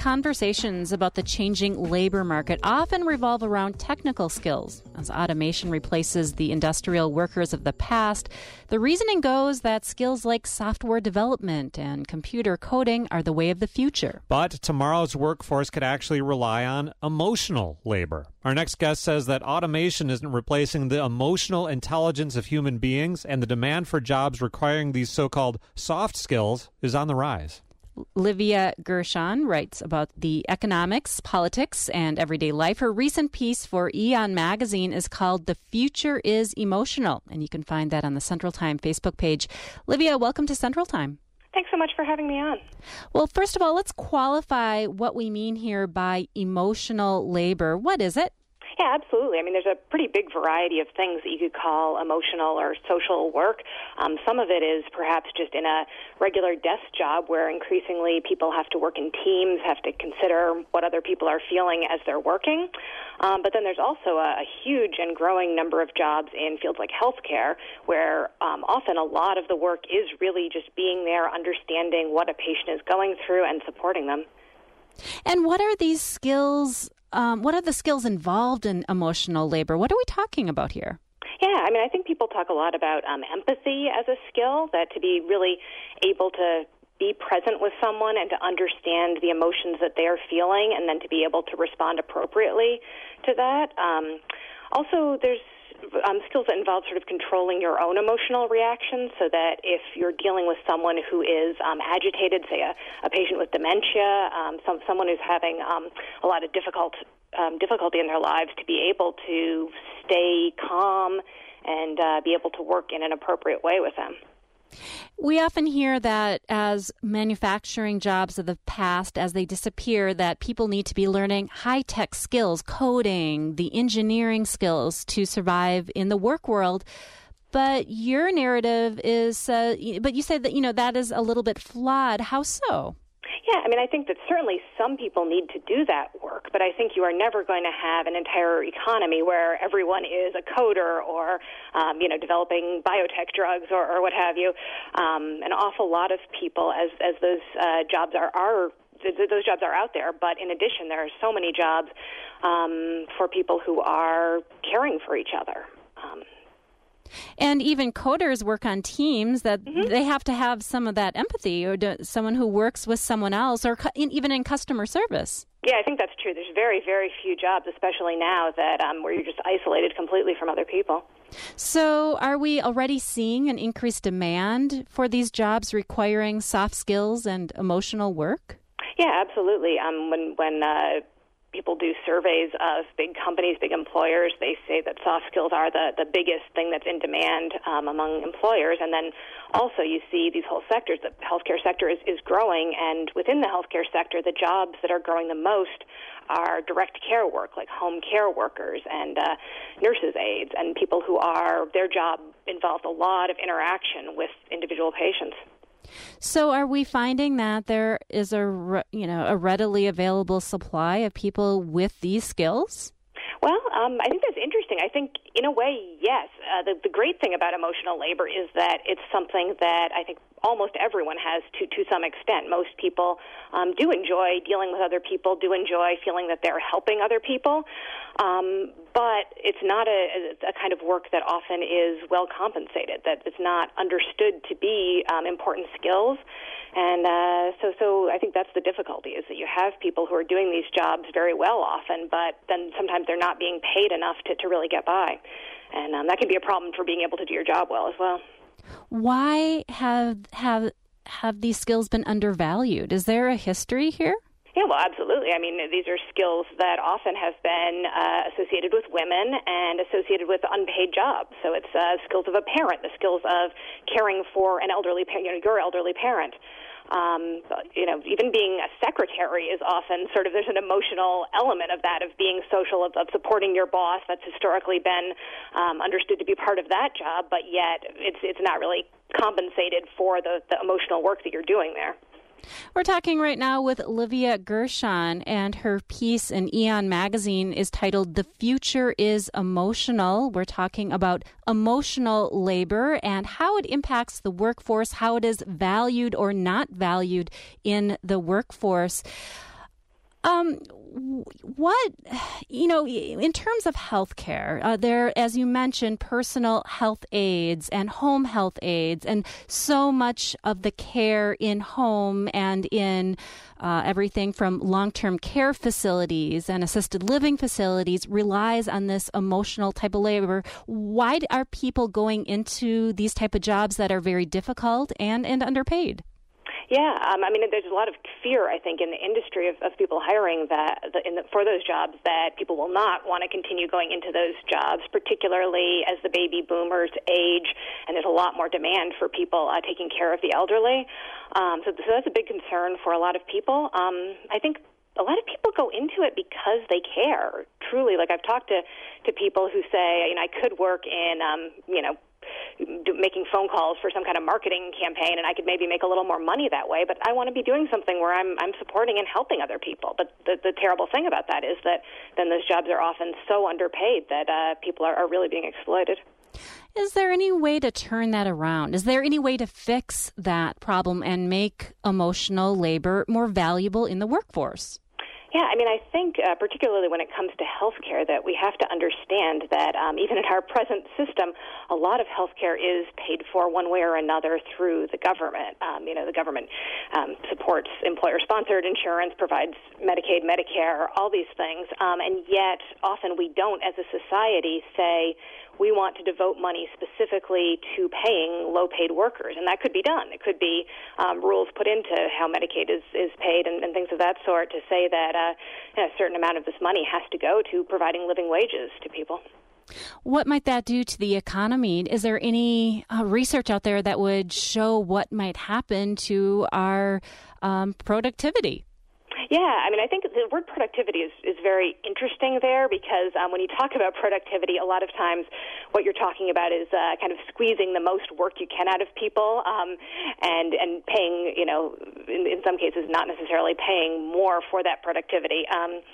Conversations about the changing labor market often revolve around technical skills. As automation replaces the industrial workers of the past, the reasoning goes that skills like software development and computer coding are the way of the future. But tomorrow's workforce could actually rely on emotional labor. Our next guest says that automation isn't replacing the emotional intelligence of human beings, and the demand for jobs requiring these so-called soft skills is on the rise. Livia Gershon writes about the economics, politics, and everyday life. Her recent piece for Aeon magazine is called The Future is Emotional, and you can find that on the Central Time Facebook page. Livia, welcome to Central Time. Thanks so much for having me on. Well, first of all, let's qualify what we mean here by emotional labor. What is it? Yeah, absolutely. I mean, there's a pretty big variety of things that you could call emotional or social work. Some of it is perhaps just in a regular desk job where increasingly people have to work in teams, have to consider what other people are feeling as they're working. But then there's also a huge and growing number of jobs in fields like healthcare where often a lot of the work is really just being there, understanding what a patient is going through and supporting them. And what are these skills? What are the skills involved in emotional labor? What are we talking about here? Yeah, I mean, I think people talk a lot about empathy as a skill, that to be really able to be present with someone and to understand the emotions that they're feeling and then to be able to respond appropriately to that. Also, there's skills that involve sort of controlling your own emotional reactions, so that if you're dealing with someone who is agitated, say a patient with dementia, someone who's having a lot of difficulty in their lives, to be able to stay calm and be able to work in an appropriate way with them. We often hear that as manufacturing jobs of the past, as they disappear, that people need to be learning high-tech skills, coding, the engineering skills to survive in the work world. But your narrative is, but you say that, that is a little bit flawed. How so? Yeah, I mean, I think that certainly some people need to do that work, but I think you are never going to have an entire economy where everyone is a coder or, developing biotech drugs or what have you. An awful lot of people, as those jobs those jobs are out there, but in addition, there are so many jobs for people who are caring for each other. And even coders work on teams that they have to have some of that empathy, or someone who works with someone else, or even in customer service. Yeah, I think that's true. There's very, very few jobs, especially now, that where you're just isolated completely from other people. So are we already seeing an increased demand for these jobs requiring soft skills and emotional work? Yeah, absolutely. When people do surveys of big companies, big employers, they say that soft skills are the biggest thing that's in demand among employers. And then also you see these whole sectors. The healthcare sector is growing, and within the healthcare sector, the jobs that are growing the most are direct care work, like home care workers and nurses' aides, and people who their job involves a lot of interaction with individual patients. So are we finding that there is a readily available supply of people with these skills? Well, I think that's interesting. I think, in a way, yes. The great thing about emotional labor is that it's something that I think almost everyone has to some extent. Most people do enjoy dealing with other people, do enjoy feeling that they're helping other people, but it's not a kind of work that often is well compensated, that it's not understood to be important skills. And so I think that's the difficulty, is that you have people who are doing these jobs very well often, but then sometimes they're not being paid enough to really get by. And that can be a problem for being able to do your job well as well. Why have these skills been undervalued? Is there a history here? Yeah, well, absolutely. I mean, these are skills that often have been associated with women and associated with unpaid jobs. So it's skills of a parent, the skills of caring for an elderly parent, your elderly parent. Even being a secretary is often there's an emotional element of that, of being social, of supporting your boss. That's historically been understood to be part of that job, but yet it's not really compensated for the emotional work that you're doing there. We're talking right now with Livia Gershon, and her piece in Aeon magazine is titled The Future is Emotional. We're talking about emotional labor and how it impacts the workforce, how it is valued or not valued in the workforce. What, in terms of healthcare, there, as you mentioned, personal health aides and home health aides, and so much of the care in home and in everything from long-term care facilities and assisted living facilities relies on this emotional type of labor. Why are people going into these type of jobs that are very difficult and underpaid? Yeah, there's a lot of fear, I think, in the industry of people hiring for those jobs that people will not want to continue going into those jobs, particularly as the baby boomers age, and there's a lot more demand for people taking care of the elderly. So that's a big concern for a lot of people. I think a lot of people go into it because they care, truly. Like, I've talked to people who say, I could work in, making phone calls for some kind of marketing campaign, and I could maybe make a little more money that way, but I want to be doing something where I'm supporting and helping other people. But the terrible thing about that is that then those jobs are often so underpaid that people are really being exploited. Is there any way to turn that around? Is there any way to fix that problem and make emotional labor more valuable in the workforce? Yeah, I think particularly when it comes to healthcare, that we have to understand that even in our present system, a lot of healthcare is paid for one way or another through the government. The government supports employer-sponsored insurance, provides Medicaid, Medicare, all these things, and yet often we don't, as a society, say we want to devote money specifically to paying low-paid workers, and that could be done. It could be rules put into how Medicaid is paid and things of that sort to say that a certain amount of this money has to go to providing living wages to people. What might that do to the economy? Is there any research out there that would show what might happen to our productivity? Yeah, I think the word productivity is very interesting there because when you talk about productivity, a lot of times what you're talking about is kind of squeezing the most work you can out of people and paying, in some cases not necessarily paying more for that productivity.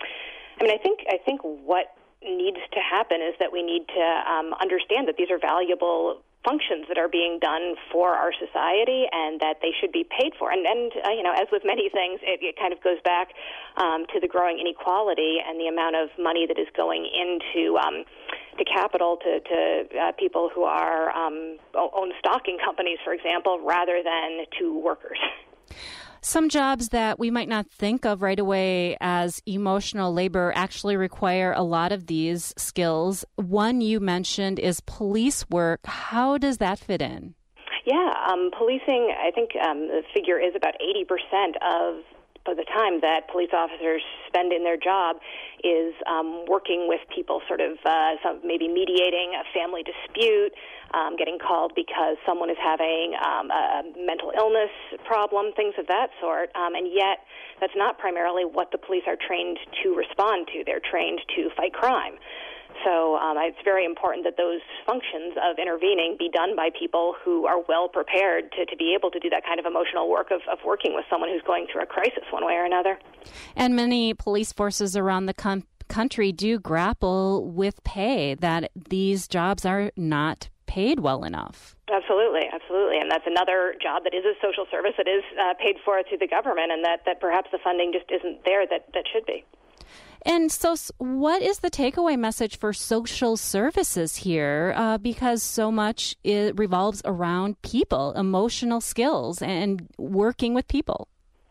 I think what needs to happen is that we need to understand that these are valuable functions that are being done for our society and that they should be paid for. And as with many things, it kind of goes back to the growing inequality and the amount of money that is going into to capital, to people who are own stock in companies, for example, rather than to workers. Some jobs that we might not think of right away as emotional labor actually require a lot of these skills. One you mentioned is police work. How does that fit in? Yeah, policing, I think the figure is about 80% of the time that police officers spend in their job is working with people, sort of maybe mediating a family dispute, getting called because someone is having a mental illness problem, things of that sort. And yet that's not primarily what the police are trained to respond to. They're trained to fight crime. So it's very important that those functions of intervening be done by people who are well prepared to be able to do that kind of emotional work of working with someone who's going through a crisis one way or another. And many police forces around the country do grapple with pay, that these jobs are not paid well enough. Absolutely. And that's another job that is a social service that is paid for through the government, and that perhaps the funding just isn't there that should be. And so what is the takeaway message for social services here? Because so much revolves around people, emotional skills, and working with people.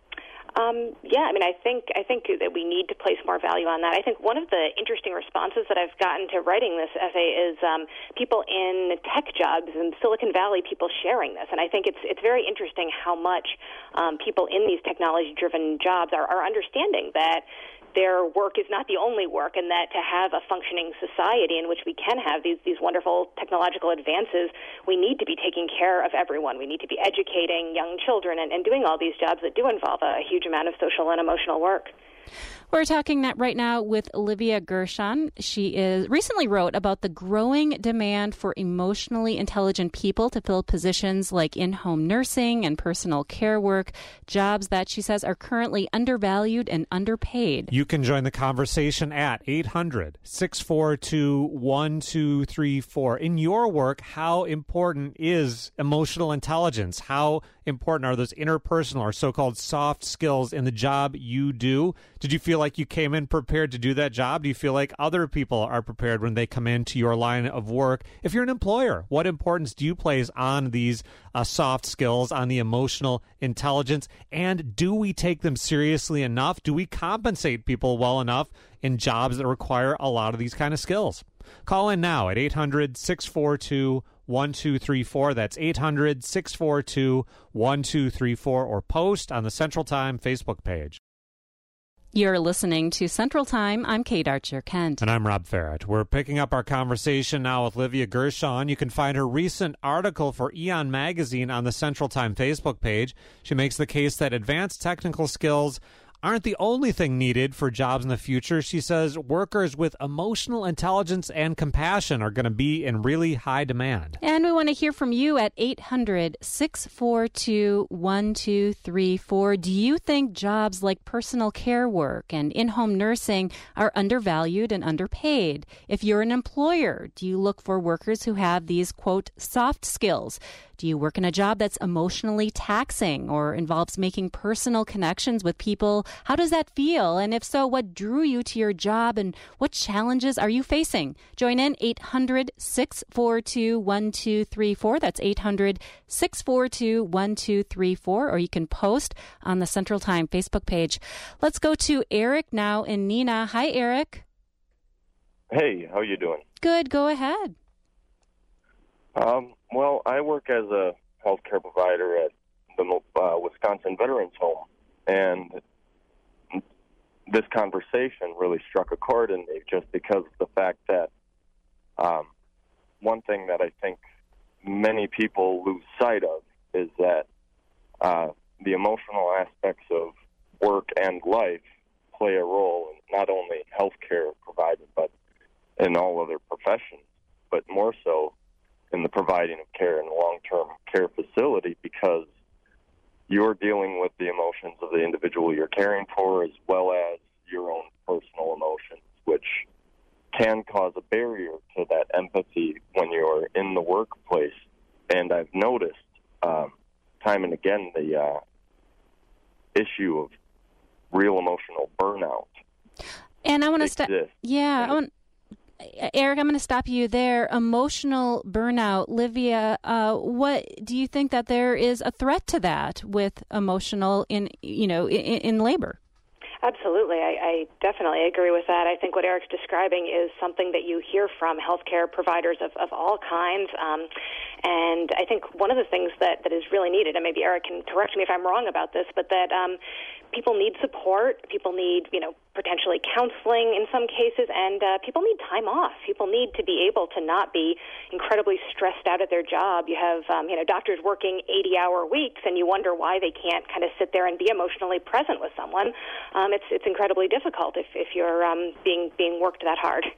I think that we need to place more value on that. I think one of the interesting responses that I've gotten to writing this essay is people in tech jobs in Silicon Valley, people sharing this. And I think it's very interesting how much people in these technology-driven jobs are understanding that their work is not the only work, and that to have a functioning society in which we can have these wonderful technological advances, we need to be taking care of everyone. We need to be educating young children and doing all these jobs that do involve a huge amount of social and emotional work. We're talking right now with Olivia Gershon. She recently wrote about the growing demand for emotionally intelligent people to fill positions like in-home nursing and personal care work, jobs that she says are currently undervalued and underpaid. You can join the conversation at 800-642-1234. In your work, how important is emotional intelligence? How important are those interpersonal or so-called soft skills in the job you do? Did you feel feel like you came in prepared to do that job? Do you feel like other people are prepared when they come into your line of work? If you're an employer, what importance do you place on these soft skills, on the emotional intelligence? And do we take them seriously enough? Do we compensate people well enough in jobs that require a lot of these kind of skills? Call in now at 800-642-1234. That's 800-642-1234, or post on the Central Time Facebook page. You're listening to Central Time. I'm Kate Archer-Kent. And I'm Rob Farrett. We're picking up our conversation now with Livia Gershon. You can find her recent article for Eon Magazine on the Central Time Facebook page. She makes the case that advanced technical skills aren't the only thing needed for jobs in the future. She says workers with emotional intelligence and compassion are going to be in really high demand. And we want to hear from you at 800-642-1234. Do you think jobs like personal care work and in-home nursing are undervalued and underpaid? If you're an employer, do you look for workers who have these, quote, soft skills? Do you work in a job that's emotionally taxing or involves making personal connections with people? How does that feel? And if so, what drew you to your job and what challenges are you facing? Join in 800-642-1234. That's 800-642-1234. Or you can post on the Central Time Facebook page. Let's go to Eric now in Neenah. Hi, Eric. Hey, how you doing? Good. Go ahead. Well, I work as a healthcare provider at the Wisconsin Veterans Home, and this conversation really struck a chord in me just because of the fact that one thing that I think many people lose sight of is that the emotional aspects of work and life play a role in not only healthcare provided, but in all other professions, but more so in the providing of care in a long-term care facility, because you're dealing with the emotions of the individual you're caring for as well as your own personal emotions, which can cause a barrier to that empathy when you're in the workplace. And I've noticed time and again the issue of real emotional burnout. And I want to stop. Yeah, Eric, I'm going to stop you there. Emotional burnout. Livia, what do you think that there is a threat to that with emotional in labor? Absolutely. I definitely agree with that. I think what Eric's describing is something that you hear from healthcare providers of all kinds. And I think one of the things that is really needed, and maybe Eric can correct me if I'm wrong about this, but that people need support, people need, potentially counseling in some cases, and people need time off. People need to be able to not be incredibly stressed out at their job. You have, doctors working 80-hour weeks, and you wonder why they can't kind of sit there and be emotionally present with someone. It's incredibly difficult if you're being worked that hard.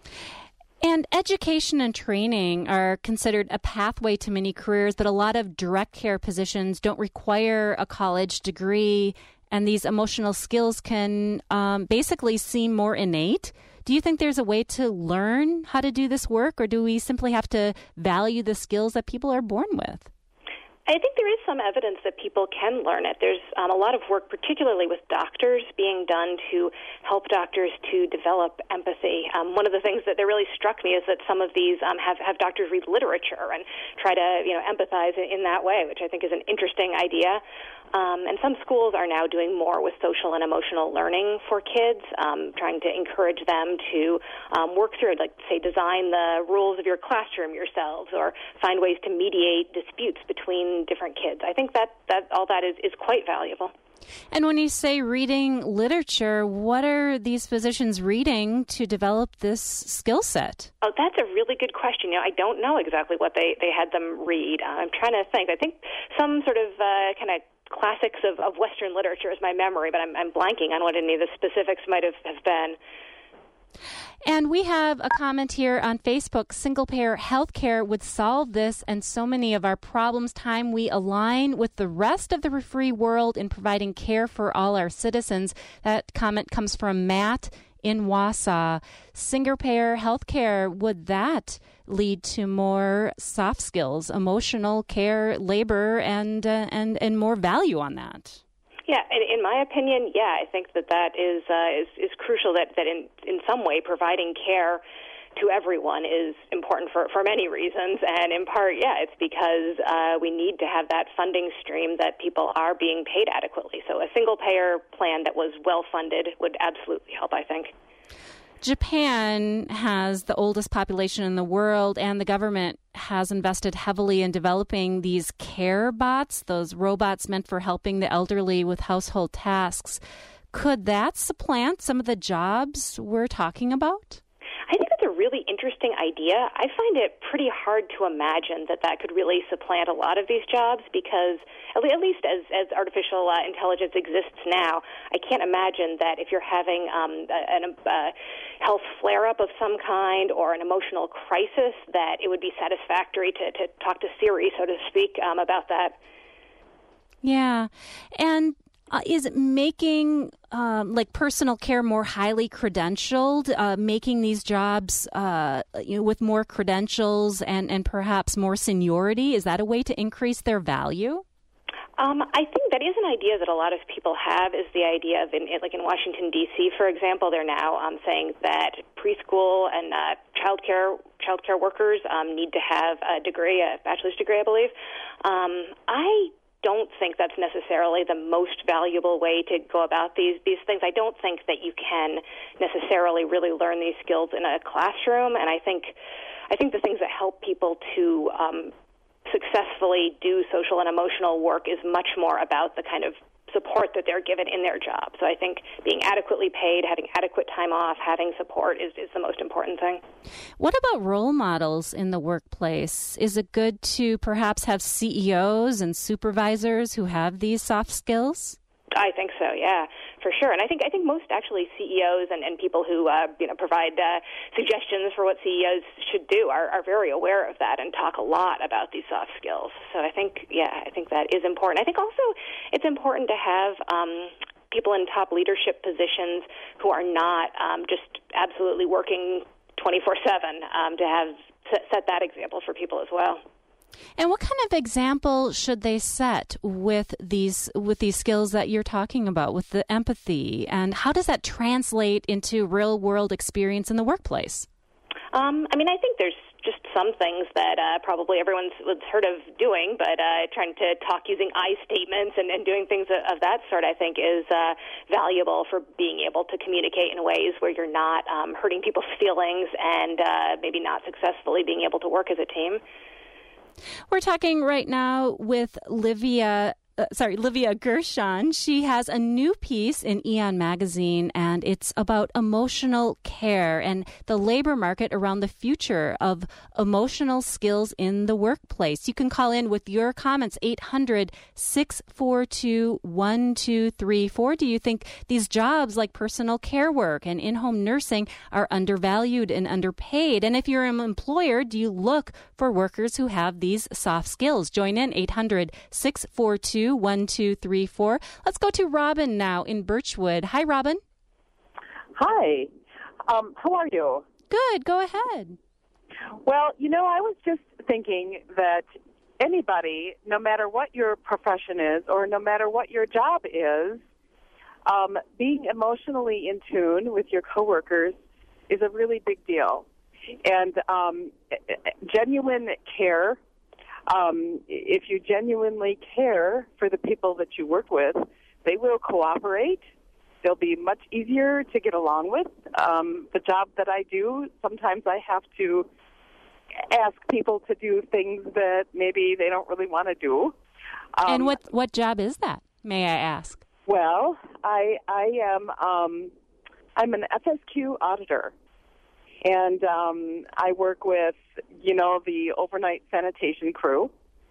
And education and training are considered a pathway to many careers, but a lot of direct care positions don't require a college degree, and these emotional skills can basically seem more innate. Do you think there's a way to learn how to do this work, or do we simply have to value the skills that people are born with? I think there is some evidence that people can learn it. There's a lot of work, particularly with doctors, being done to help doctors to develop empathy. One of the things that really struck me is that some of these have doctors read literature and try to empathize in that way, which I think is an interesting idea. And some schools are now doing more with social and emotional learning for kids, trying to encourage them to work through, like, say, design the rules of your classroom yourselves, or find ways to mediate disputes between different kids. I think that all that is quite valuable. And when you say reading literature, what are these physicians reading to develop this skill set? Oh, that's a really good question. I don't know exactly what they had them read. I'm trying to think. I think some sort of kind of classics of Western literature is my memory, but I'm blanking on what any of the specifics might have been. And we have a comment here on Facebook. Single-payer healthcare would solve this and so many of our problems. Time we align with the rest of the free world in providing care for all our citizens. That comment comes from Matt in Wausau. Single-payer healthcare, would that lead to more soft skills, emotional care, labor, and more value on that? Yeah, in my opinion, yeah, I think that is crucial. That in some way providing care to everyone is important for many reasons, and in part, yeah, it's because we need to have that funding stream that people are being paid adequately. So a single-payer plan that was well-funded would absolutely help, I think. Japan has the oldest population in the world, and the government has invested heavily in developing these care bots, those robots meant for helping the elderly with household tasks. Could that supplant some of the jobs we're talking about? I think it's a really interesting idea. I find it pretty hard to imagine that could really supplant a lot of these jobs because, at least as artificial intelligence exists now, I can't imagine that if you're having a health flare-up of some kind or an emotional crisis, that it would be satisfactory to talk to Siri, so to speak, about that. Yeah. And is it making personal care more highly credentialed, making these jobs with more credentials and perhaps more seniority? Is that a way to increase their value? I think that is an idea that a lot of people have, is the idea of, in Washington, D.C., for example, they're now saying that preschool and childcare workers need to have a degree, a bachelor's degree, I believe. I don't think that's necessarily the most valuable way to go about these things. I don't think that you can necessarily really learn these skills in a classroom, and I think the things that help people to successfully do social and emotional work is much more about the kind of support that they're given in their job. So I think being adequately paid, having adequate time off, having support is the most important thing. What about role models in the workplace? Is it good to perhaps have CEOs and supervisors who have these soft skills? I think so, yeah, for sure. And I think most actually CEOs and people who provide suggestions for what CEOs should do are very aware of that and talk a lot about these soft skills. So I think that is important. I think also it's important to have people in top leadership positions who are not just absolutely working 24/7 to have set that example for people as well. And what kind of example should they set with these skills that you're talking about, with the empathy? And how does that translate into real-world experience in the workplace? I think there's just some things that probably everyone's heard of doing, but trying to talk using I statements and doing things of that sort, I think, is valuable for being able to communicate in ways where you're not hurting people's feelings and maybe not successfully being able to work as a team. We're talking right now with Livia Gershon. She has a new piece in Aeon magazine, and it's about emotional care and the labor market around the future of emotional skills in the workplace. You can call in with your comments, 800-642-1234. Do you think these jobs like personal care work and in-home nursing are undervalued and underpaid? And if you're an employer, do you look for workers who have these soft skills? Join in, 800-642-1234. Let's go to Robin now in Birchwood. Hi, Robin. Hi. How are you? Good. Go ahead. Well, I was just thinking that anybody, no matter what your profession is or no matter what your job is, being emotionally in tune with your coworkers is a really big deal. And genuine care, if you genuinely care for the people that you work with, they will cooperate. They'll be much easier to get along with. The job that I do, sometimes I have to ask people to do things that maybe they don't really want to do. And what job is that, may I ask? Well, I am I'm an FSQ auditor. And I work with, the overnight sanitation crew.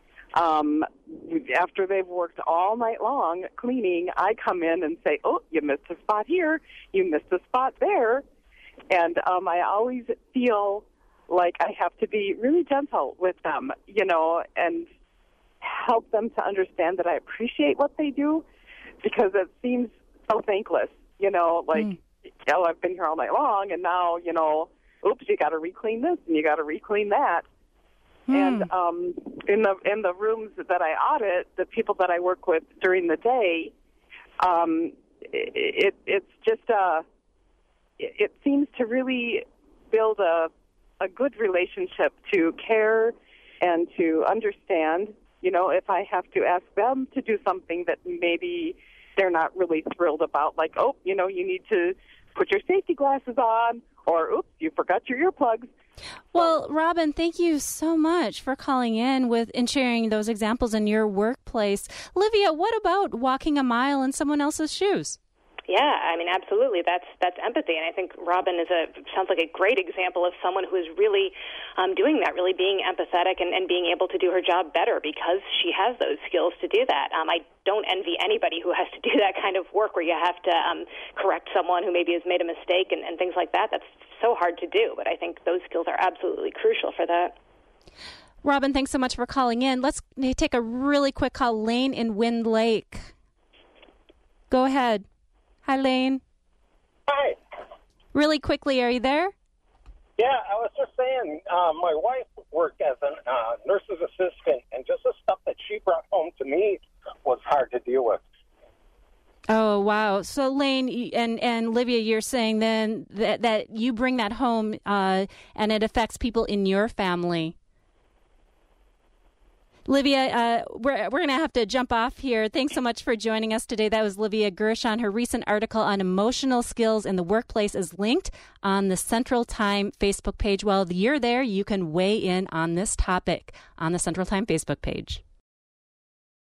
After they've worked all night long cleaning, I come in and say, oh, you missed a spot here, you missed a spot there. And I always feel like I have to be really gentle with them, and help them to understand that I appreciate what they do, because it seems so thankless, I've been here all night long, and now, oops, you got to re-clean this and you got to re-clean that. And in the rooms that I audit, the people that I work with during the day, It's just it seems to really build a good relationship to care and to understand. If I have to ask them to do something that maybe they're not really thrilled about, like, you need to put your safety glasses on, or, oops, you forgot your earplugs. Well, Robin, thank you so much for calling in and sharing those examples in your workplace. Livia, what about walking a mile in someone else's shoes? Yeah, I mean, absolutely. That's empathy, and I think Robin sounds like a great example of someone who is really doing that, really being empathetic and being able to do her job better because she has those skills to do that. I don't envy anybody who has to do that kind of work where you have to correct someone who maybe has made a mistake and things like that. That's so hard to do, but I think those skills are absolutely crucial for that. Robin, thanks so much for calling in. Let's take a really quick call. Lane in Wind Lake. Go ahead. Hi, Lane. Hi. Really quickly, are you there? Yeah, I was just saying, my wife worked as a nurse's assistant, and just the stuff that she brought home to me was hard to deal with. Oh, wow. So, Lane and Livia, you're saying then that you bring that home and it affects people in your family. Livia, we're going to have to jump off here. Thanks so much for joining us today. That was Livia Gershon. Her recent article on emotional skills in the workplace is linked on the Central Time Facebook page. While you're there, you can weigh in on this topic on the Central Time Facebook page.